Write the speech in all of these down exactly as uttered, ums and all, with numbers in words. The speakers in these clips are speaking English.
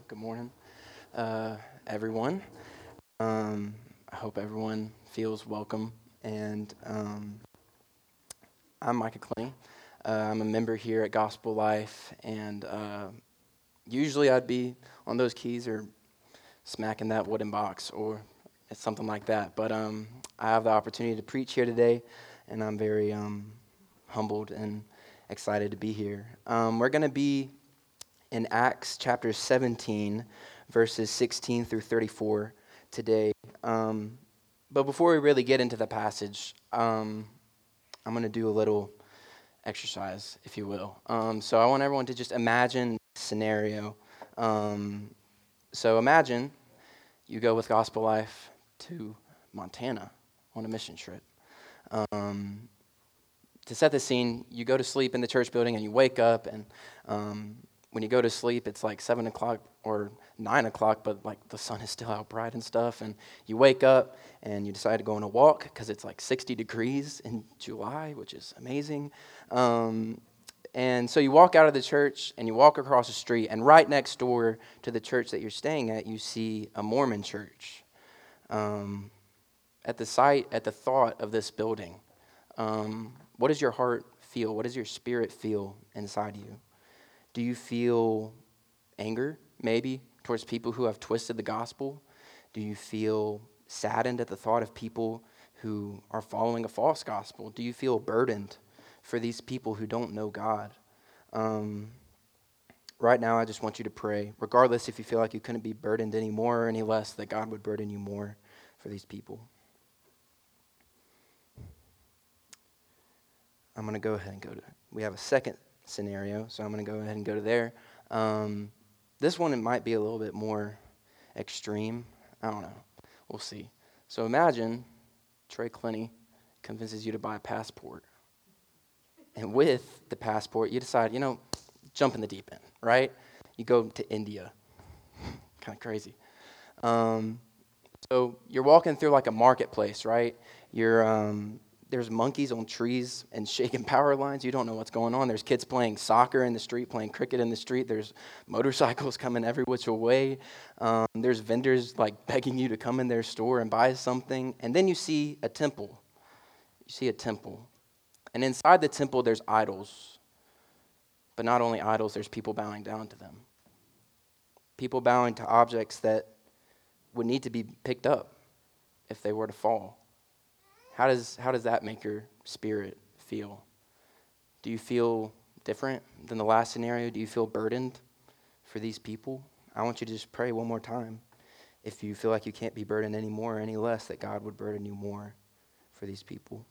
Good morning, uh, everyone. Um, I hope everyone feels welcome. And um, I'm Micah Clenny. Uh, I'm a member here at Gospel Life, and uh, usually I'd be on those keys or smacking that wooden box or something like that. But um, I have the opportunity to preach here today, and I'm very um, humbled and excited to be here. Um, we're going to be in Acts chapter seventeen, verses sixteen through thirty-four today. Um, but before we really get into the passage, um, I'm going to do a little exercise, if you will. Um, so I want everyone to just imagine a scenario. Um, so imagine you go with Gospel Life to Montana on a mission trip. Um, to set the scene, you go to sleep in the church building and you wake up, and um, when you go to sleep, it's like seven o'clock or nine o'clock, but like the sun is still out bright and stuff. And you wake up and you decide to go on a walk because it's like sixty degrees in July, which is amazing. Um, and so you walk out of the church and you walk across the street, and right next door to the church that you're staying at, you see a Mormon church. Um, at the sight, at the thought of this building, um, what does your heart feel? What does your spirit feel inside you? Do you feel anger, maybe, towards people who have twisted the gospel? Do you feel saddened at the thought of people who are following a false gospel? Do you feel burdened for these people who don't know God? Um, right now, I just want you to pray, regardless if you feel like you couldn't be burdened any more or any less, that God would burden you more for these people. I'm going to go ahead and go to, we have a second scenario, so I'm going to go ahead and go to there. Um, this one, it might be a little bit more extreme. I don't know. We'll see. So imagine Trey Clenny convinces you to buy a passport. And with the passport, you decide, you know, jump in the deep end, right? You go to India. Kind of crazy. Um, so you're walking through like a marketplace, right? You're um, there's monkeys on trees and shaking power lines. You don't know what's going on. There's kids playing soccer in the street, playing cricket in the street. There's motorcycles coming every which way. Um, there's vendors like begging you to come in their store and buy something. And then you see a temple. You see a temple. And inside the temple, there's idols. But not only idols, there's people bowing down to them. People bowing to objects that would need to be picked up if they were to fall. How does how does that make your spirit feel? Do you feel different than the last scenario? Do you feel burdened for these people? I want you to just pray one more time. If you feel like you can't be burdened any more or any less, that God would burden you more for these people.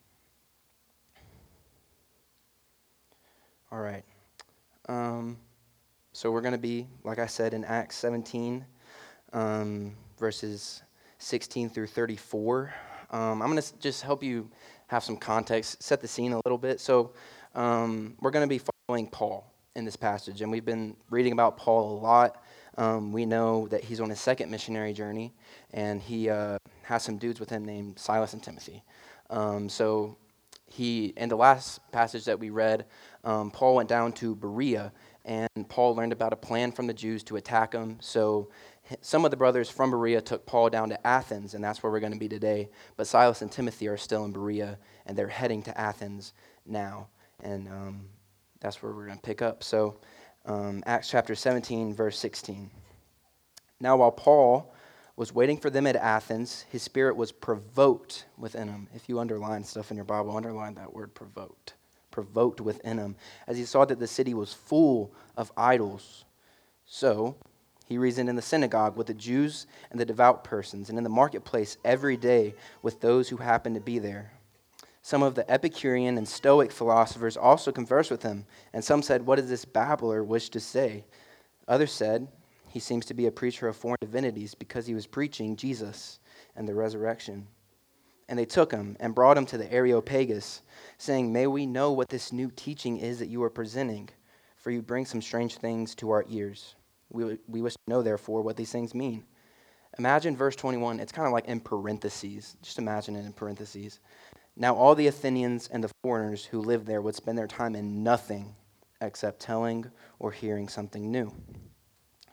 All right. Um, so we're going to be, like I said, in Acts seventeen, um, verses sixteen through thirty-four. Um, I'm going to just help you have some context, set the scene a little bit. So um, we're going to be following Paul in this passage, and we've been reading about Paul a lot. Um, we know that he's on his second missionary journey, and he uh, has some dudes with him named Silas and Timothy. Um, so he, in the last passage that we read, um, Paul went down to Berea, and Paul learned about a plan from the Jews to attack him. So some of the brothers from Berea took Paul down to Athens, and that's where we're going to be today. But Silas and Timothy are still in Berea, and they're heading to Athens now. And um, that's where we're going to pick up. So um, Acts chapter seventeen, verse sixteen. Now while Paul was waiting for them at Athens, his spirit was provoked within him. If you underline stuff in your Bible, underline that word provoked. Provoked within him, as he saw that the city was full of idols. So he reasoned in the synagogue with the Jews and the devout persons, and in the marketplace every day with those who happened to be there. Some of the Epicurean and Stoic philosophers also conversed with him, and some said, "What does this babbler wish to say?" Others said, "He seems to be a preacher of foreign divinities because he was preaching Jesus and the resurrection." And they took him and brought him to the Areopagus, saying, "May we know what this new teaching is that you are presenting, for you bring some strange things to our ears. We, we wish to know, therefore, what these things mean." Imagine verse twenty-one. It's kind of like in parentheses. Just imagine it in parentheses. Now all the Athenians and the foreigners who lived there would spend their time in nothing except telling or hearing something new.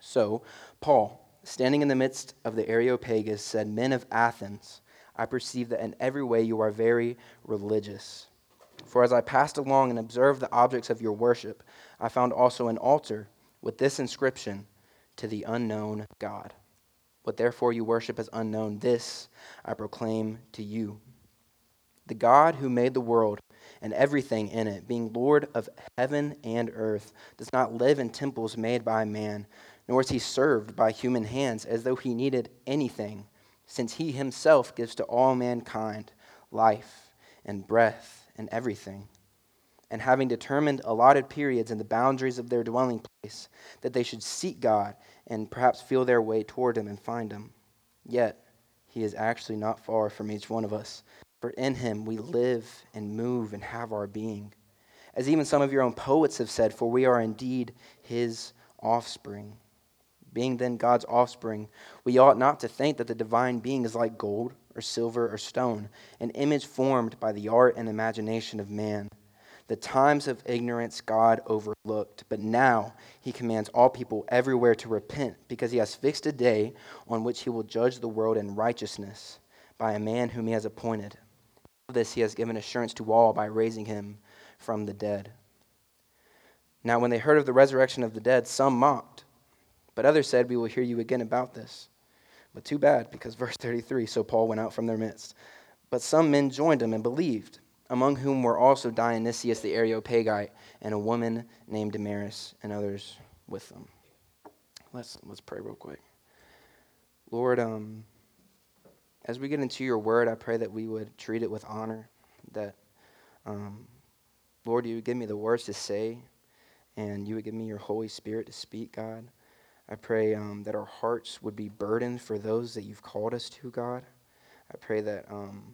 So Paul, standing in the midst of the Areopagus, said, "Men of Athens, I perceive that in every way you are very religious. For as I passed along and observed the objects of your worship, I found also an altar with this inscription, 'To the unknown God.' What therefore you worship as unknown, this I proclaim to you. The God who made the world and everything in it, being Lord of heaven and earth, does not live in temples made by man, nor is he served by human hands as though he needed anything, since he himself gives to all mankind life and breath and everything. And having determined allotted periods and the boundaries of their dwelling place, that they should seek God and perhaps feel their way toward him and find him. Yet he is actually not far from each one of us, for in him we live and move and have our being. As even some of your own poets have said, for we are indeed his offspring. Being then God's offspring, we ought not to think that the divine being is like gold or silver or stone, an image formed by the art and imagination of man. The times of ignorance God overlooked, but now he commands all people everywhere to repent, because he has fixed a day on which he will judge the world in righteousness by a man whom he has appointed. Of this he has given assurance to all by raising him from the dead." Now when they heard of the resurrection of the dead, some mocked, but others said, "We will hear you again about this." But too bad, because verse thirty-three, so Paul went out from their midst. But some men joined him and believed, among whom were also Dionysius the Areopagite and a woman named Damaris, and others with them. Let's let's pray real quick. Lord, um, as we get into your word, I pray that we would treat it with honor, that, um, Lord, you would give me the words to say, and you would give me your Holy Spirit to speak, God. I pray um, that our hearts would be burdened for those that you've called us to, God. I pray that um,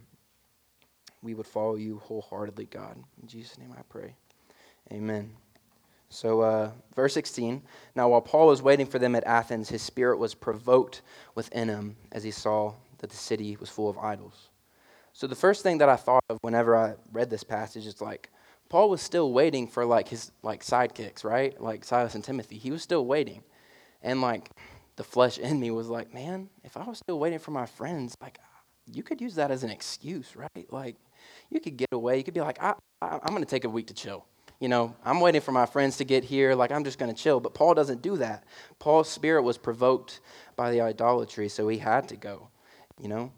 we would follow you wholeheartedly, God. In Jesus' name I pray. Amen. So uh, verse sixteen, now while Paul was waiting for them at Athens, his spirit was provoked within him as he saw that the city was full of idols. So the first thing that I thought of whenever I read this passage is like, Paul was still waiting for like his like sidekicks, right? Like Silas and Timothy. He was still waiting. And like the flesh in me was like, man, if I was still waiting for my friends, like you could use that as an excuse, right? Like you could get away. You could be like, I, I, I'm going to take a week to chill. You know, I'm waiting for my friends to get here. Like I'm just going to chill. But Paul doesn't do that. Paul's spirit was provoked by the idolatry, so he had to go, you know.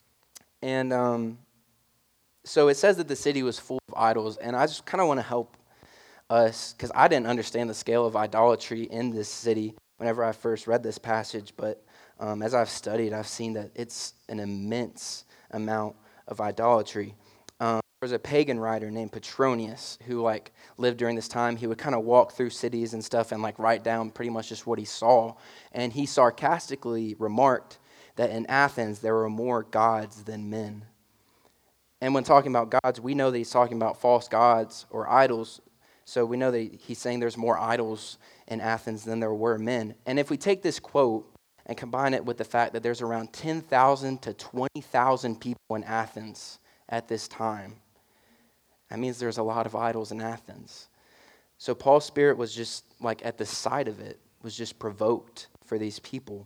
And um, so it says that the city was full of idols. And I just kind of want to help us, because I didn't understand the scale of idolatry in this city whenever I first read this passage, but um, as I've studied, I've seen that it's an immense amount of idolatry. Um, there was a pagan writer named Petronius who like lived during this time. He would kind of walk through cities and stuff and like write down pretty much just what he saw, and he sarcastically remarked that in Athens there were more gods than men. And when talking about gods, we know that he's talking about false gods or idols. So we know that he's saying there's more idols in Athens than there were men. And if we take this quote and combine it with the fact that there's around ten thousand to twenty thousand people in Athens at this time, that means there's a lot of idols in Athens. So Paul's spirit was just like at the sight of it, was just provoked for these people.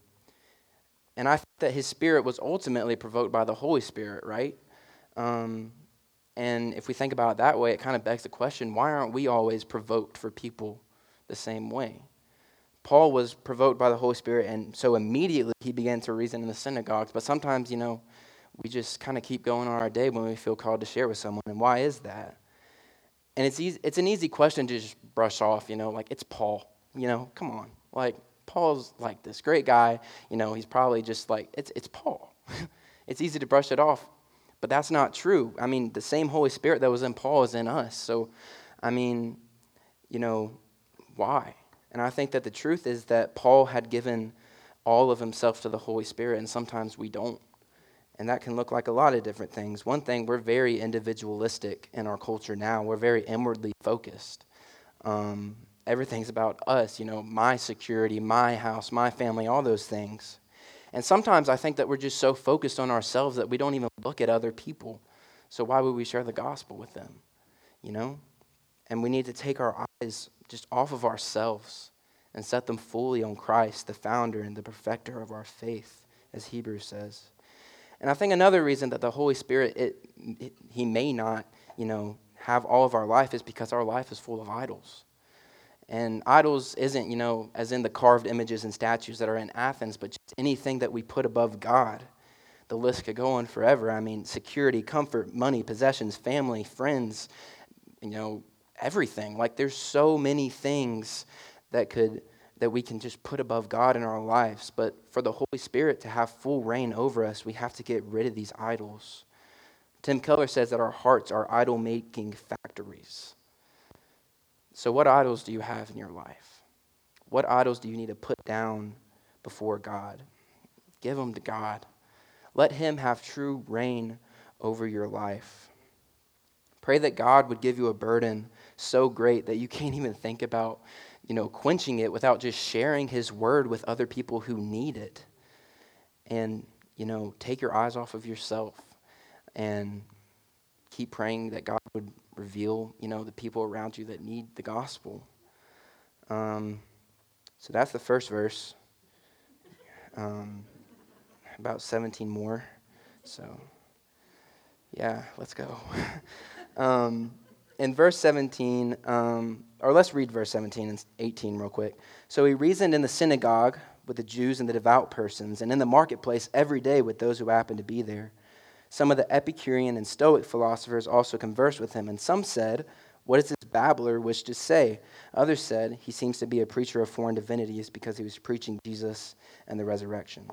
And I think that his spirit was ultimately provoked by the Holy Spirit, right? Um, and if we think about it that way, it kind of begs the question, why aren't we always provoked for people the same way? Paul was provoked by the Holy Spirit, and so immediately he began to reason in the synagogues. But sometimes, you know, we just kind of keep going on our day when we feel called to share with someone. And why is that? And it's easy, it's an easy question to just brush off, you know, like it's Paul, you know, come on. Like Paul's like this great guy, you know, he's probably just like, it's it's Paul. It's easy to brush it off. But that's not true. I mean, the same Holy Spirit that was in Paul is in us. So, I mean, you know, why? And I think that the truth is that Paul had given all of himself to the Holy Spirit, and sometimes we don't. And that can look like a lot of different things. One thing, we're very individualistic in our culture now. We're very inwardly focused. Um, everything's about us, you know, my security, my house, my family, all those things. And sometimes I think that we're just so focused on ourselves that we don't even look at other people. So why would we share the gospel with them, you know? And we need to take our eyes just off of ourselves and set them fully on Christ, the founder and the perfecter of our faith, as Hebrews says. And I think another reason that the Holy Spirit, it, it, he may not, you know, have all of our life is because our life is full of idols. And idols isn't, you know, as in the carved images and statues that are in Athens, but just anything that we put above God. The list could go on forever. I mean, security, comfort, money, possessions, family, friends, you know, everything. Like there's so many things that could that we can just put above God in our lives. But for the Holy Spirit to have full reign over us, we have to get rid of these idols. Tim Keller says that our hearts are idol-making factories. So what idols do you have in your life? What idols do you need to put down before God? Give them to God. Let him have true reign over your life. Pray that God would give you a burden so great that you can't even think about, you know, quenching it without just sharing his word with other people who need it. And, you know, take your eyes off of yourself and keep praying that God would reveal, you know, the people around you that need the gospel. Um, so that's the first verse. Um, about seventeen more. So, yeah, let's go. um, in verse seventeen, um, or let's read verse seventeen and eighteen real quick. So he reasoned in the synagogue with the Jews and the devout persons, and in the marketplace every day with those who happened to be there. Some of the Epicurean and Stoic philosophers also conversed with him, and some said, "What does this babbler wish to say?" Others said, "He seems to be a preacher of foreign divinities because he was preaching Jesus and the resurrection."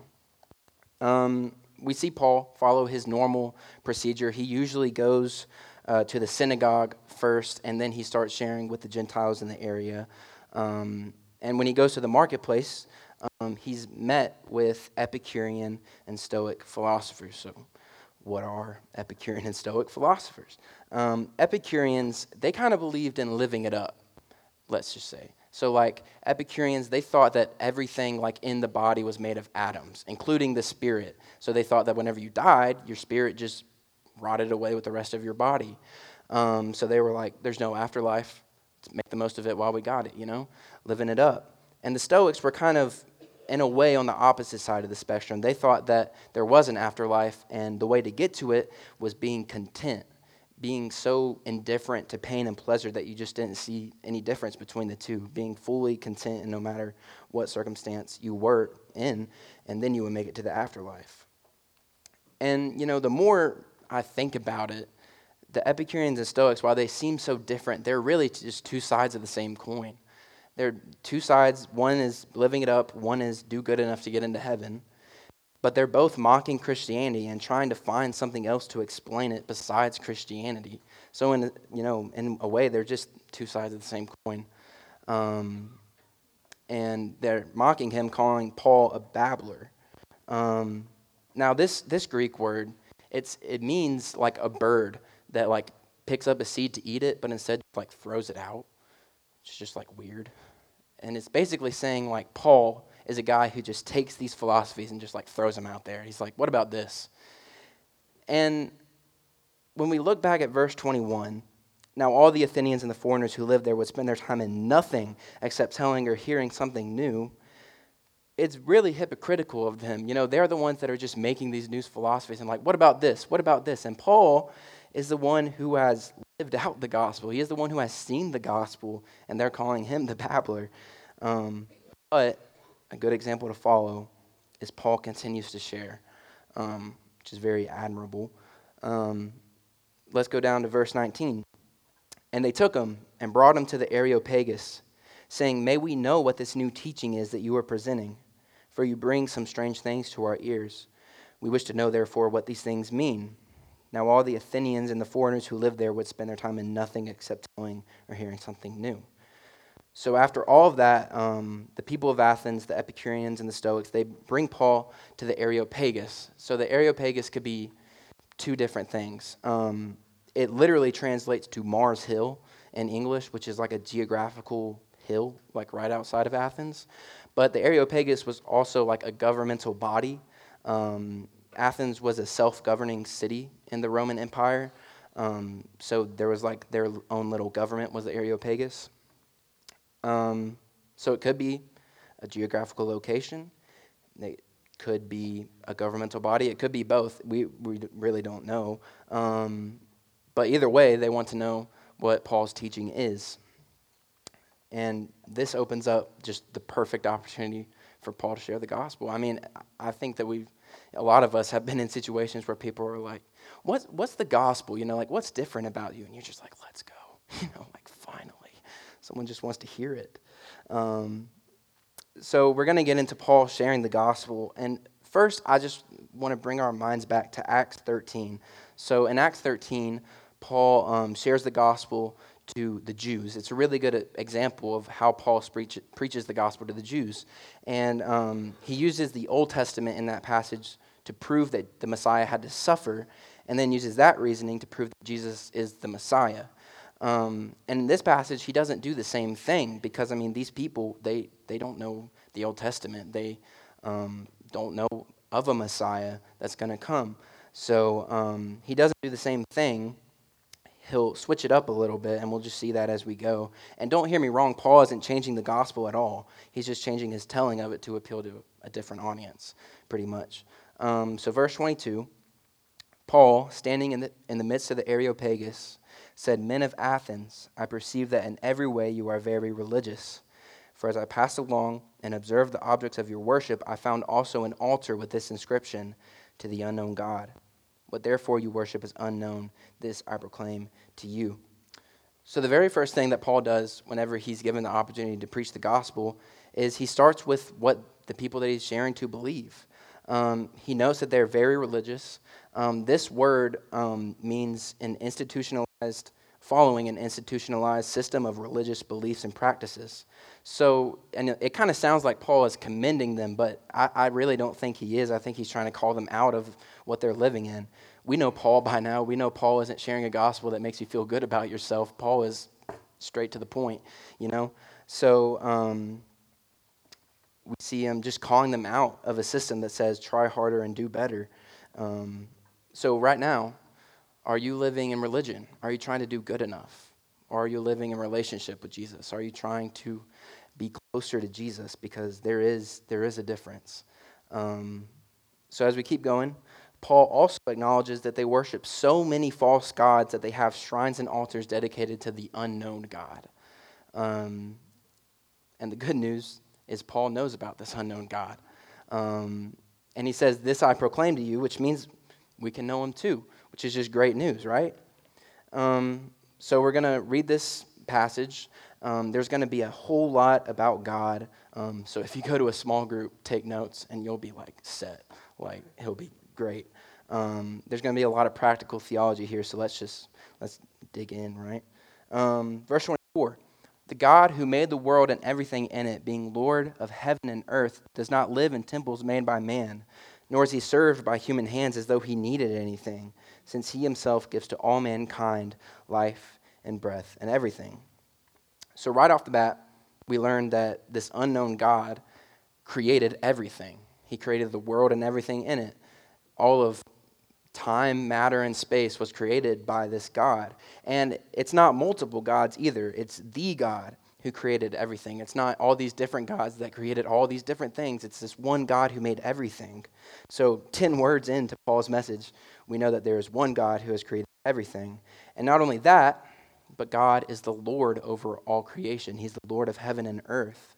Um, we see Paul follow his normal procedure. He usually goes uh, to the synagogue first, and then he starts sharing with the Gentiles in the area. Um, and when he goes to the marketplace, um, he's met with Epicurean and Stoic philosophers. So what are Epicurean and Stoic philosophers? Um, Epicureans, they kind of believed in living it up, let's just say. So like Epicureans, they thought that everything like in the body was made of atoms, including the spirit. So they thought that whenever you died, your spirit just rotted away with the rest of your body. Um, so they were like, there's no afterlife. Let's make the most of it while we got it, you know, living it up. And the Stoics were kind of, in a way, on the opposite side of the spectrum. They thought that there was an afterlife, and the way to get to it was being content, being so indifferent to pain and pleasure that you just didn't see any difference between the two, being fully content in no matter what circumstance you were in, and then you would make it to the afterlife. And, you know, the more I think about it, the Epicureans and Stoics, while they seem so different, they're really just two sides of the same coin. They're two sides. One is living it up. One is do good enough to get into heaven. But they're both mocking Christianity and trying to find something else to explain it besides Christianity. So, in you know, in a way, they're just two sides of the same coin. Um, and they're mocking him, calling Paul a babbler. Um, now, this this Greek word, it's it means like a bird that like picks up a seed to eat it, but instead like throws it out. It's just like weird. And it's basically saying like Paul is a guy who just takes these philosophies and just like throws them out there. He's like, what about this? And when we look back at verse twenty-one, now all the Athenians and the foreigners who lived there would spend their time in nothing except telling or hearing something new. It's really hypocritical of them. You know, they're the ones that are just making these new philosophies and like, what about this? What about this? And Paul is the one who has lived out the gospel. He is the one who has seen the gospel, and they're calling him the babbler. Um, but a good example to follow is Paul continues to share, um, which is very admirable. Um, let's go down to verse nineteen. And they took him and brought him to the Areopagus, saying, "May we know what this new teaching is that you are presenting? For you bring some strange things to our ears. We wish to know, therefore, what these things mean." Now all the Athenians and the foreigners who lived there would spend their time in nothing except telling or hearing something new. So after all of that, um, the people of Athens, the Epicureans and the Stoics, they bring Paul to the Areopagus. So the Areopagus could be two different things. Um, it literally translates to Mars Hill in English, which is like a geographical hill, like right outside of Athens. But the Areopagus was also like a governmental body. Um, Athens was a self-governing city in the Roman Empire. Um, so there was like their own little government was the Areopagus. Um, so it could be a geographical location. It could be a governmental body. It could be both. We we really don't know. Um, but either way, they want to know what Paul's teaching is. And this opens up just the perfect opportunity for Paul to share the gospel. I mean, I think that we've, a lot of us have been in situations where people are like, what's, what's the gospel? You know, like, what's different about you? And you're just like, let's go. You know, like, finally. Someone just wants to hear it. Um, so we're going to get into Paul sharing the gospel. And first, I just want to bring our minds back to Acts thirteen. So in Acts thirteen, Paul um, shares the gospel to the Jews. It's a really good example of how Paul preach, preaches the gospel to the Jews. And um, he uses the Old Testament in that passage to prove that the Messiah had to suffer, and then uses that reasoning to prove that Jesus is the Messiah. Um, and in this passage, he doesn't do the same thing because, I mean, these people, they, they don't know the Old Testament. They um, don't know of a Messiah that's going to come. So um, he doesn't do the same thing. He'll switch it up a little bit, and we'll just see that as we go. And don't hear me wrong, Paul isn't changing the gospel at all. He's just changing his telling of it to appeal to a different audience, pretty much. Um, so verse twenty-two, Paul, standing in the, in the midst of the Areopagus, said, "Men of Athens, I perceive that in every way you are very religious. For as I passed along and observed the objects of your worship, I found also an altar with this inscription, to the unknown God. What therefore you worship is unknown. This I proclaim to you." So the very first thing that Paul does whenever he's given the opportunity to preach the gospel is he starts with what the people that he's sharing to believe. Um, he knows that they're very religious. Um, this word um, means an institutionalized, following an institutionalized system of religious beliefs and practices. So, and it, it kind of sounds like Paul is commending them, but I, I really don't think he is. I think he's trying to call them out of what they're living in. We know Paul by now. We know Paul isn't sharing a gospel that makes you feel good about yourself. Paul is straight to the point, you know. So um, we see him just calling them out of a system that says try harder and do better. Um, so right now, are you living in religion? Are you trying to do good enough? Or are you living in relationship with Jesus? Are you trying to be closer to Jesus? Because there is there is a difference. Um, so as we keep going, Paul also acknowledges that they worship so many false gods that they have shrines and altars dedicated to the unknown God. Um, and the good news is Paul knows about this unknown God. Um, and he says, "This I proclaim to you," which means we can know him too, which is just great news, right? Um, so we're going to read this passage. Um, there's going to be a whole lot about God. Um, so if you go to a small group, take notes, and you'll be like set. Like, he'll be great. Um, there's going to be a lot of practical theology here, so let's just, let's dig in, right? Um, verse twenty-four, "The God who made the world and everything in it, being Lord of heaven and earth, does not live in temples made by man, nor is he served by human hands as though he needed anything, since he himself gives to all mankind life and breath and everything." So right off the bat, we learn that this unknown God created everything. He created the world and everything in it. All of time, matter, and space was created by this God. And it's not multiple gods either. It's the God who created everything. It's not all these different gods that created all these different things. It's this one God who made everything. So ten words into Paul's message, we know that there is one God who has created everything. And not only that, but God is the Lord over all creation. He's the Lord of heaven and earth.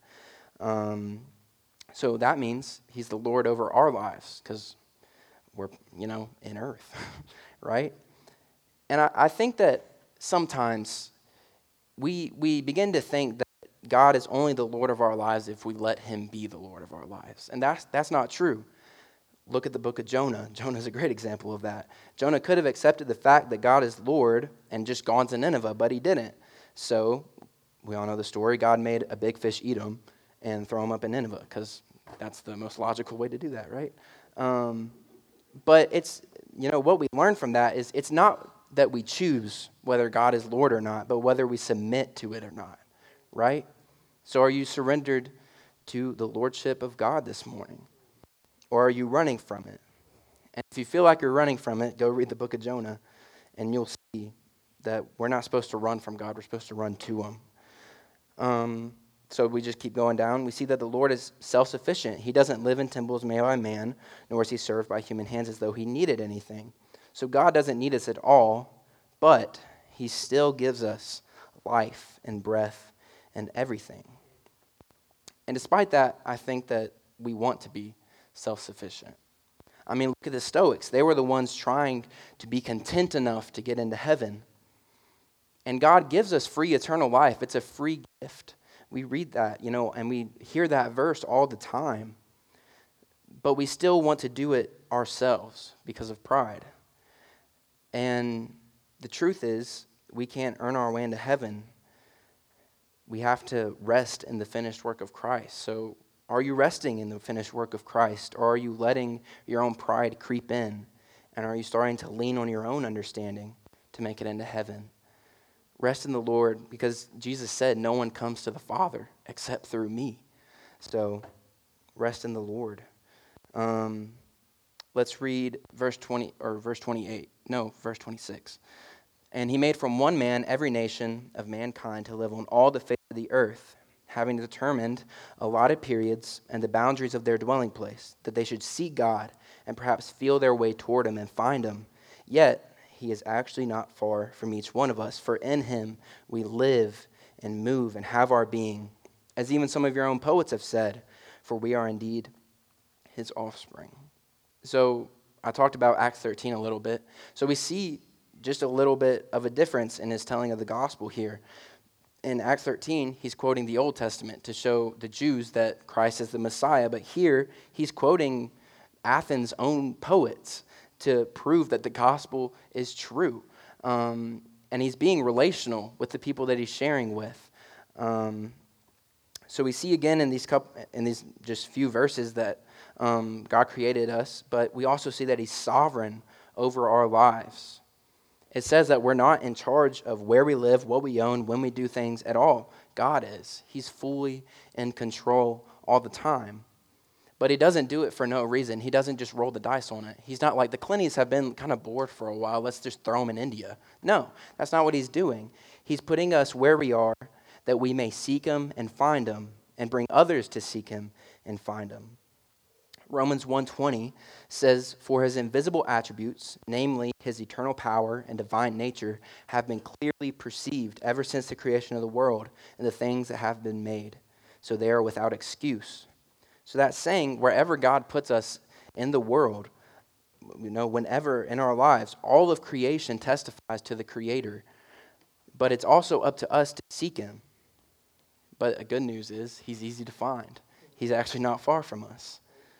Um, so that means he's the Lord over our lives, because we're, you know, in earth, right? And I, I think that sometimes we we begin to think that God is only the Lord of our lives if we let him be the Lord of our lives. And that's that's not true. Look at the book of Jonah. Jonah is a great example of that. Jonah could have accepted the fact that God is Lord and just gone to Nineveh, but he didn't. So we all know the story. God made a big fish eat him and throw him up in Nineveh, because that's the most logical way to do that, right? Um, But it's, you know, what we learn from that is it's not that we choose whether God is Lord or not, but whether we submit to it or not, right? So are you surrendered to the lordship of God this morning? Or are you running from it? And if you feel like you're running from it, go read the book of Jonah, and you'll see that we're not supposed to run from God. We're supposed to run to him. Um, So we just keep going down. We see that the Lord is self-sufficient. He doesn't live in temples made by man, nor is he served by human hands as though he needed anything. So God doesn't need us at all, but he still gives us life and breath and everything. And despite that, I think that we want to be self-sufficient. I mean, look at the Stoics. They were the ones trying to be content enough to get into heaven. And God gives us free eternal life. It's a free gift. We read that, you know, and we hear that verse all the time. But we still want to do it ourselves because of pride. And the truth is, we can't earn our way into heaven. We have to rest in the finished work of Christ. So are you resting in the finished work of Christ? Or are you letting your own pride creep in? And are you starting to lean on your own understanding to make it into heaven? Rest in the Lord, because Jesus said, no one comes to the Father except through me. So rest in the Lord. Um, let's read verse twenty or verse twenty-eight. No, verse twenty-six. And he made from one man every nation of mankind to live on all the face of the earth, having determined allotted periods and the boundaries of their dwelling place, that they should seek God and perhaps feel their way toward him and find him. Yet he is actually not far from each one of us, for in him we live and move and have our being. As even some of your own poets have said, for we are indeed his offspring. So I talked about Acts thirteen a little bit. So we see just a little bit of a difference in his telling of the gospel here. In Acts thirteen, he's quoting the Old Testament to show the Jews that Christ is the Messiah. But here, he's quoting Athens' own poets to prove that the gospel is true. Um, and he's being relational with the people that he's sharing with. Um, so we see again in these couple, in these just few verses that um, God created us, but we also see that he's sovereign over our lives. It says that we're not in charge of where we live, what we own, when we do things at all. God is. He's fully in control all the time. But he doesn't do it for no reason. He doesn't just roll the dice on it. He's not like, the Clintys have been kind of bored for a while. Let's just throw them in India. No, that's not what he's doing. He's putting us where we are that we may seek him and find him and bring others to seek him and find him. Romans one twenty says, for his invisible attributes, namely his eternal power and divine nature, have been clearly perceived ever since the creation of the world and the things that have been made. So they are without excuse. So that's saying wherever God puts us in the world, you know, whenever in our lives, all of creation testifies to the Creator. But it's also up to us to seek him. But the good news is he's easy to find. He's actually not far from us.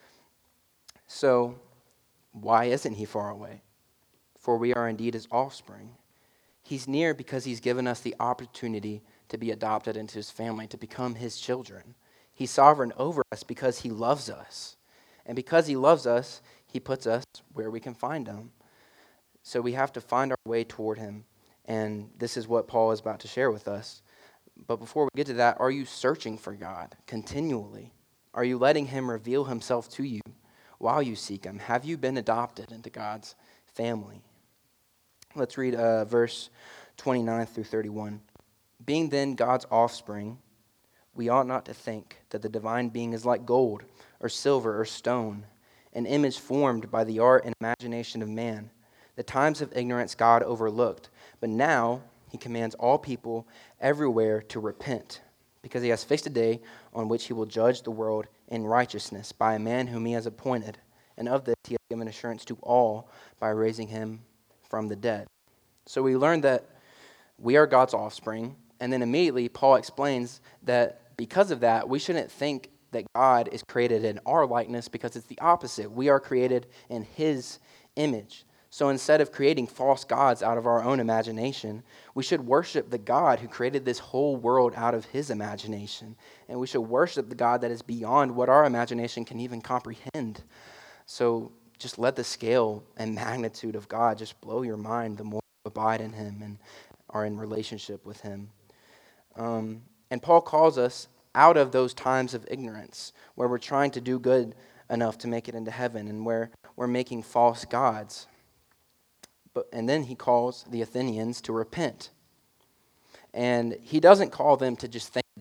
So why isn't he far away? For we are indeed his offspring. He's near because he's given us the opportunity to be adopted into his family, to become his children. He's sovereign over us because he loves us. And because he loves us, he puts us where we can find him. So we have to find our way toward him. And this is what Paul is about to share with us. But before we get to that, are you searching for God continually? Are you letting him reveal himself to you while you seek him? Have you been adopted into God's family? Let's read uh, verse twenty-nine through thirty-one. Being then God's offspring, we ought not to think that the divine being is like gold or silver or stone, an image formed by the art and imagination of man. The times of ignorance God overlooked, but now he commands all people everywhere to repent, because he has fixed a day on which he will judge the world in righteousness by a man whom he has appointed. And of this he has given assurance to all by raising him from the dead. So we learned that we are God's offspring, and then immediately Paul explains that because of that, we shouldn't think that God is created in our likeness, because it's the opposite. We are created in his image. So instead of creating false gods out of our own imagination, we should worship the God who created this whole world out of his imagination. And we should worship the God that is beyond what our imagination can even comprehend. So just let the scale and magnitude of God just blow your mind the more you abide in him and are in relationship with him. Um, and Paul calls us out of those times of ignorance where we're trying to do good enough to make it into heaven and where we're making false gods. But, and then he calls the Athenians to repent. And he doesn't call them to just think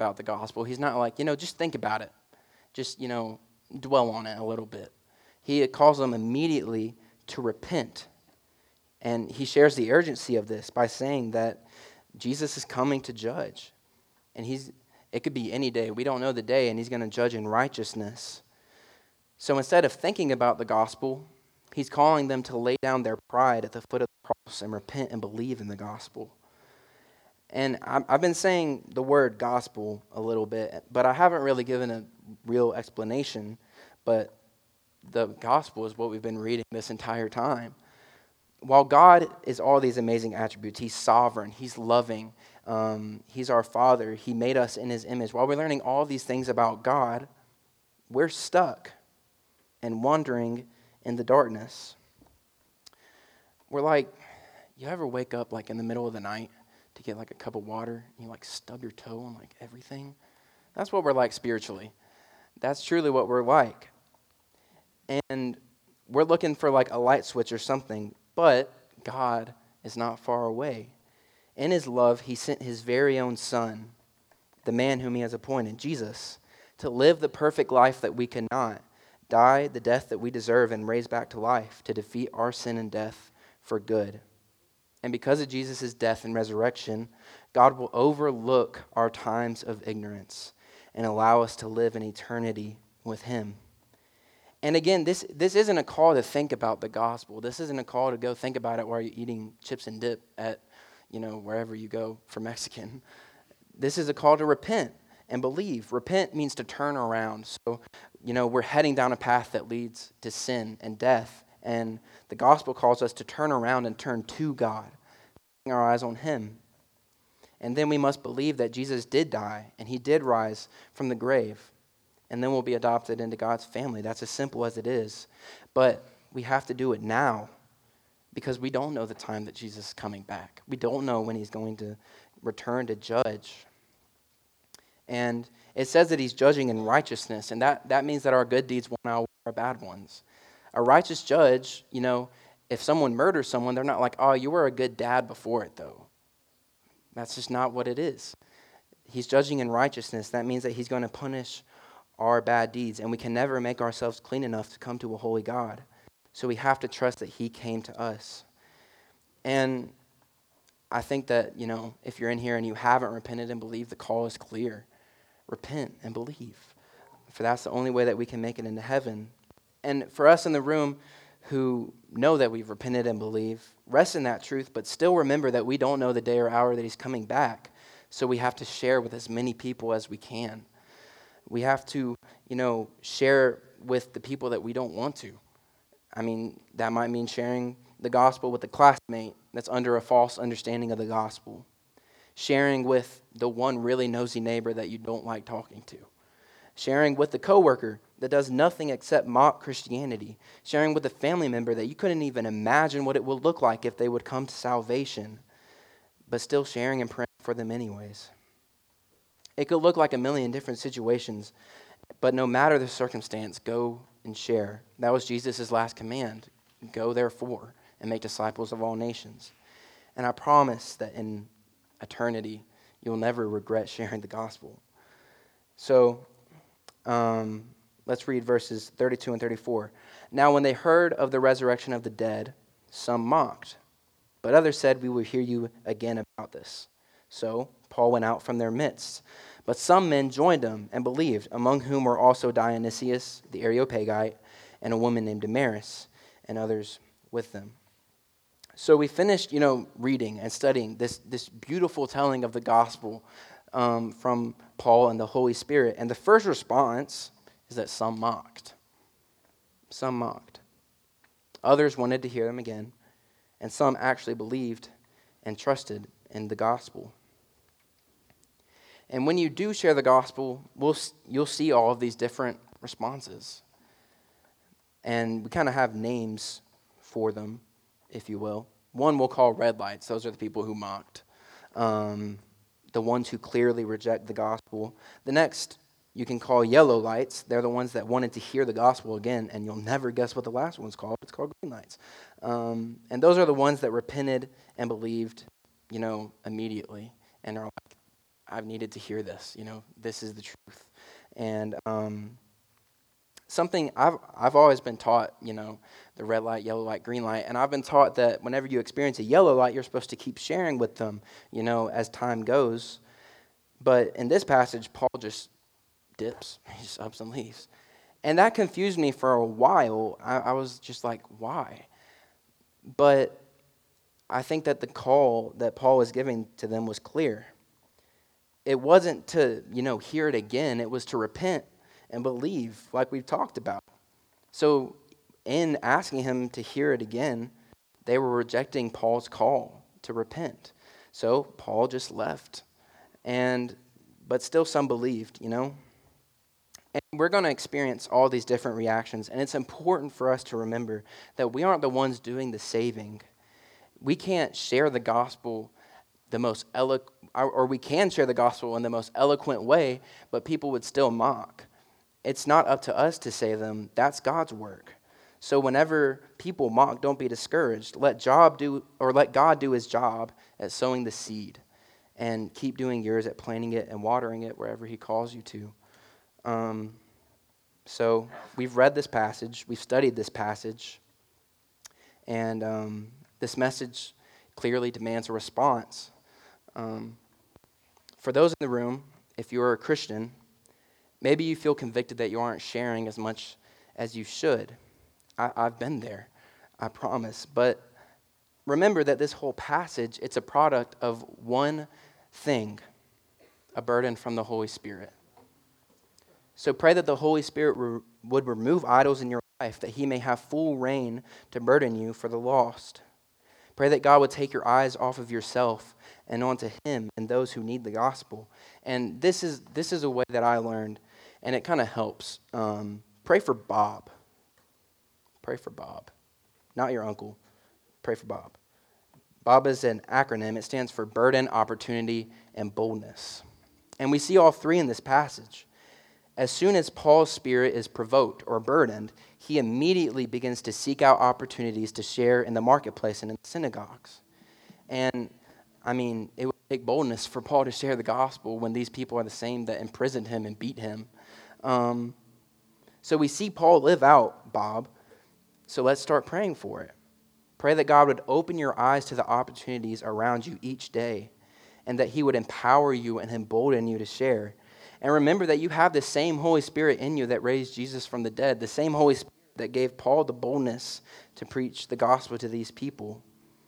about the gospel. He's not like, you know, just think about it. Just, you know, dwell on it a little bit. He calls them immediately to repent. And he shares the urgency of this by saying that Jesus is coming to judge. And he's it could be any day. We don't know the day, and he's going to judge in righteousness. So instead of thinking about the gospel, he's calling them to lay down their pride at the foot of the cross and repent and believe in the gospel. And I've been saying the word gospel a little bit, but I haven't really given a real explanation. But the gospel is what we've been reading this entire time. While God is all these amazing attributes, he's sovereign, he's loving, um, he's our Father, he made us in his image. While we're learning all these things about God, we're stuck and wandering in the darkness. We're like, you ever wake up like in the middle of the night to get like a cup of water and you like stub your toe on like everything? That's what we're like spiritually. That's truly what we're like. And we're looking for like a light switch or something, but God is not far away. In his love, he sent his very own son, the man whom he has appointed, Jesus, to live the perfect life that we cannot, die the death that we deserve, and raise back to life to defeat our sin and death for good. And because of Jesus' death and resurrection, God will overlook our times of ignorance and allow us to live in eternity with him. And again, this this isn't a call to think about the gospel. This isn't a call to go think about it while you're eating chips and dip at, you know, wherever you go for Mexican. This is a call to repent and believe. Repent means to turn around. So, you know, we're heading down a path that leads to sin and death. And the gospel calls us to turn around and turn to God, keeping our eyes on him. And then we must believe that Jesus did die and he did rise from the grave. And then we'll be adopted into God's family. That's as simple as it is. But we have to do it now because we don't know the time that Jesus is coming back. We don't know when he's going to return to judge. And it says that he's judging in righteousness, and that, that means that our good deeds won't outweigh our bad ones. A righteous judge, you know, if someone murders someone, they're not like, oh, you were a good dad before it, though. That's just not what it is. He's judging in righteousness. That means that he's going to punish our bad deeds, and we can never make ourselves clean enough to come to a holy God. So we have to trust that he came to us. And I think that, you know, if you're in here and you haven't repented and believed, the call is clear. Repent and believe, for that's the only way that we can make it into heaven. And for us in the room who know that we've repented and believe, rest in that truth, but still remember that we don't know the day or hour that he's coming back. So we have to share with as many people as we can. We have to, you know, share with the people that we don't want to. I mean, that might mean sharing the gospel with a classmate that's under a false understanding of the gospel. Sharing with the one really nosy neighbor that you don't like talking to. Sharing with the coworker that does nothing except mock Christianity. Sharing with a family member that you couldn't even imagine what it would look like if they would come to salvation. But still sharing and praying for them anyways. It could look like a million different situations, but no matter the circumstance, go and share. That was Jesus' last command. Go therefore and make disciples of all nations. And I promise that in eternity, you'll never regret sharing the gospel. So, um, let's read verses thirty-two and thirty-four. Now when they heard of the resurrection of the dead, some mocked, but others said, we will hear you again about this. So Paul went out from their midst. But some men joined him and believed, among whom were also Dionysius the Areopagite and a woman named Damaris, and others with them. So we finished, you know, reading and studying this, this beautiful telling of the gospel um, from Paul and the Holy Spirit. And the first response is that some mocked. Some mocked. Others wanted to hear them again. And some actually believed and trusted in the gospel. And when you do share the gospel, we'll, you'll see all of these different responses. And we kind of have names for them, if you will. One we'll call red lights. Those are the people who mocked. Um, the ones who clearly reject the gospel. The next you can call yellow lights. They're the ones that wanted to hear the gospel again, and you'll never guess what the last one's called. It's called green lights. Um, and those are the ones that repented and believed, you know, immediately. And are like, I've needed to hear this. You know, this is the truth. And um, something I've I've always been taught, you know, the red light, yellow light, green light, and I've been taught that whenever you experience a yellow light, you're supposed to keep sharing with them, you know, as time goes. But in this passage, Paul just dips, he just ups and leaves. And that confused me for a while. I, I was just like, why? But I think that the call that Paul was giving to them was clear. It wasn't to, you know, hear it again. It was to repent and believe, like we've talked about. So in asking him to hear it again, they were rejecting Paul's call to repent. So Paul just left. And but still some believed, you know. And we're going to experience all these different reactions. And it's important for us to remember that we aren't the ones doing the saving. We can't share the gospel the most eloquent, or we can share the gospel in the most eloquent way, but people would still mock. It's not up to us to save them. That's God's work. So whenever people mock, don't be discouraged. Let job do, or let God do his job at sowing the seed, and keep doing yours at planting it and watering it wherever he calls you to. Um, so we've read this passage, we've studied this passage, and um, this message clearly demands a response. Um, for those in the room, if you're a Christian, maybe you feel convicted that you aren't sharing as much as you should. I, I've been there, I promise. But remember that this whole passage, it's a product of one thing, a burden from the Holy Spirit. So pray that the Holy Spirit re- would remove idols in your life, that he may have full reign to burden you for the lost. Pray that God would take your eyes off of yourself and onto him and those who need the gospel. And this is this is a way that I learned, and it kind of helps. Um, pray for Bob. Pray for Bob. Not your uncle. Pray for Bob. Bob is an acronym. It stands for burden, opportunity, and boldness. And we see all three in this passage. As soon as Paul's spirit is provoked or burdened, he immediately begins to seek out opportunities to share in the marketplace and in the synagogues. And, I mean, it would take boldness for Paul to share the gospel when these people are the same that imprisoned him and beat him. Um, so we see Paul live out, Bob. So let's start praying for it. Pray that God would open your eyes to the opportunities around you each day, and that he would empower you and embolden you to share. And remember that you have the same Holy Spirit in you that raised Jesus from the dead, the same Holy Spirit that gave Paul the boldness to preach the gospel to these people.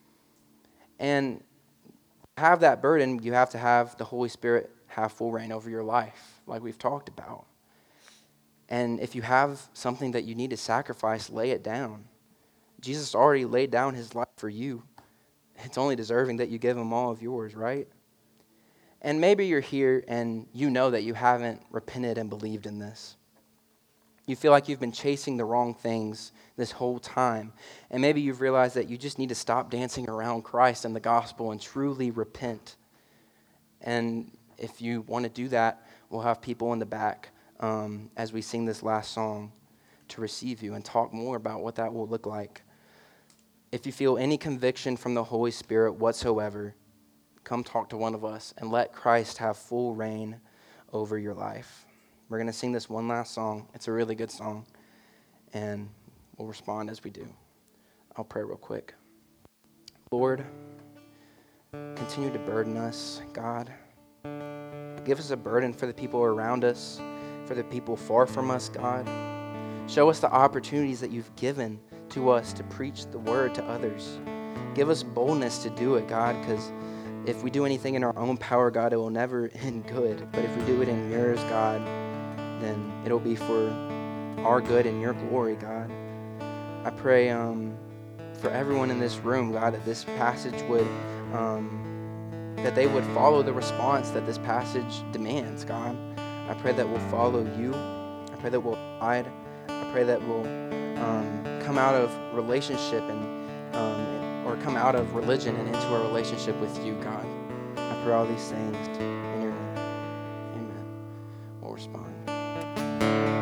And to have that burden, you have to have the Holy Spirit have full reign over your life, like we've talked about. And if you have something that you need to sacrifice, lay it down. Jesus already laid down his life for you. It's only deserving that you give him all of yours, right? And maybe you're here and you know that you haven't repented and believed in this. You feel like you've been chasing the wrong things this whole time. And maybe you've realized that you just need to stop dancing around Christ and the gospel and truly repent. And if you want to do that, we'll have people in the back um, as we sing this last song to receive you and talk more about what that will look like. If you feel any conviction from the Holy Spirit whatsoever, come talk to one of us and let Christ have full reign over your life. We're going to sing this one last song. It's a really good song, and we'll respond as we do. I'll pray real quick. Lord, continue to burden us, God. Give us a burden for the people around us, for the people far from us, God. Show us the opportunities that you've given to us to preach the word to others. Give us boldness to do it, God, because if we do anything in our own power, God, it will never end good. But if we do it in yours, God, then it'll be for our good and your glory, God. I pray um, for everyone in this room, God, that this passage would, um, that they would follow the response that this passage demands, God. I pray that we'll follow you. I pray that we'll abide. I pray that we'll um, come out of relationship and um, or come out of religion and into a relationship with you, God. I pray all these things in your name. Amen. We'll respond.